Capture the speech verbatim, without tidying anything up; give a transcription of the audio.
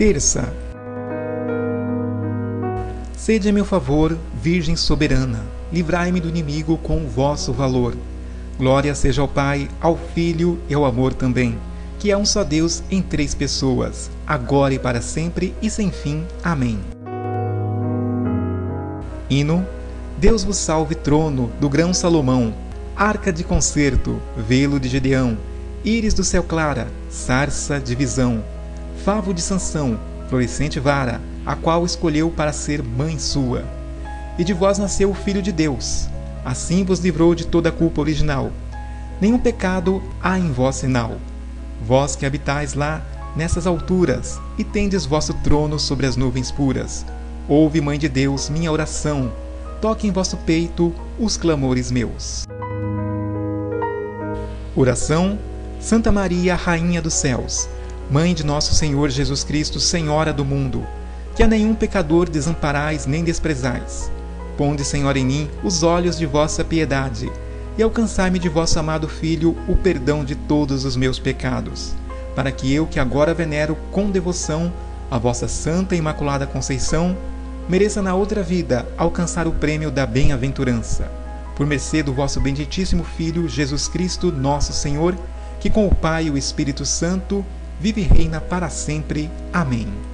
Terça. Sede a meu favor, Virgem soberana, livrai-me do inimigo com o vosso valor. Glória seja ao Pai, ao Filho e ao amor também, que é um só Deus em três pessoas, agora e para sempre e sem fim. Amém. Hino. Deus vos salve, trono do grão Salomão, arca de concerto, velo de Gedeão, íris do céu clara, sarça de visão, favo de Sansão, florescente vara, a qual escolheu para ser mãe sua. E de vós nasceu o Filho de Deus, assim vos livrou de toda a culpa original. Nenhum pecado há em vós sinal. Vós que habitais lá, nessas alturas, e tendes vosso trono sobre as nuvens puras. Ouve, Mãe de Deus, minha oração, toque em vosso peito os clamores meus. Oração. Santa Maria, Rainha dos Céus, Mãe de nosso Senhor Jesus Cristo, Senhora do mundo, que a nenhum pecador desamparais nem desprezais. Ponde, Senhora, em mim os olhos de vossa piedade, e alcançai-me de vosso amado Filho o perdão de todos os meus pecados, para que eu, que agora venero com devoção a vossa Santa e Imaculada Conceição, mereça na outra vida alcançar o prêmio da bem-aventurança. Por mercê do vosso benditíssimo Filho, Jesus Cristo, nosso Senhor, que com o Pai e o Espírito Santo vive e reina para sempre. Amém.